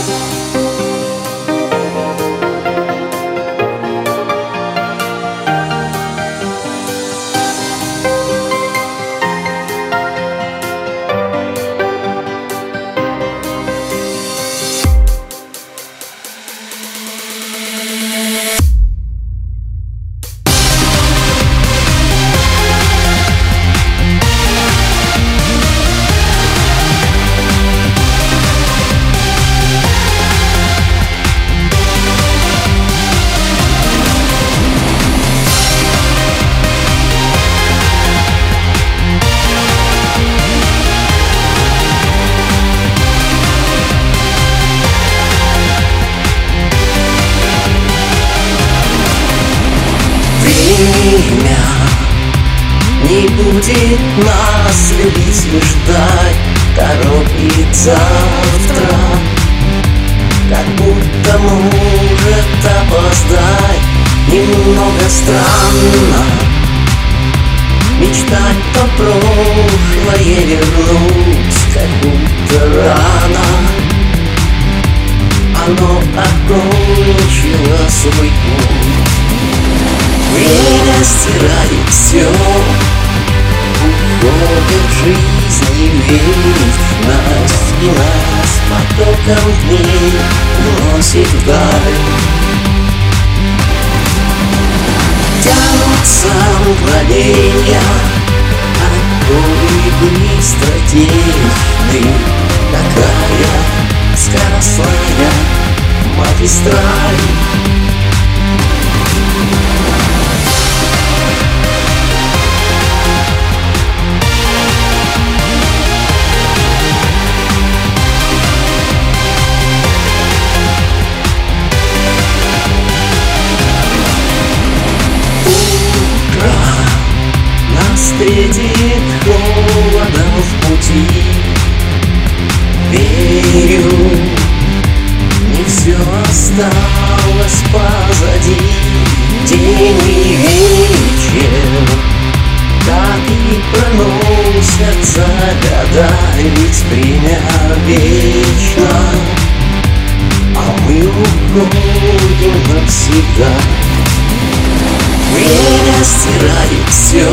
Время не будет нас любить и ждать, торопит завтра, как будто может опоздать. Немного странно мечтать то прошлое вернуть, как будто рано оно окончило свой путь. Время стирает все, уходит жизни вечность, и нас потоком дней уносит вдаль. Тянутся мгновенья, а годы быстротечны. Такая скоростная магистраль. Встретит холодом в пути. Верю, не все осталось позади. День и вечер так и проносятся года, ведь время вечно, а мы уходим навсегда. Время стирает все,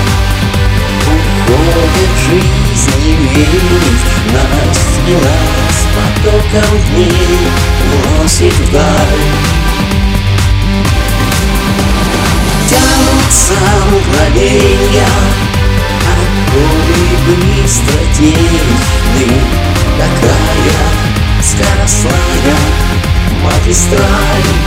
уходит жизнь и вечность, и нас потоком дней уносит вдаль. Тянутся мгновенья, а годы быстротечны. Такая скоростная магистраль.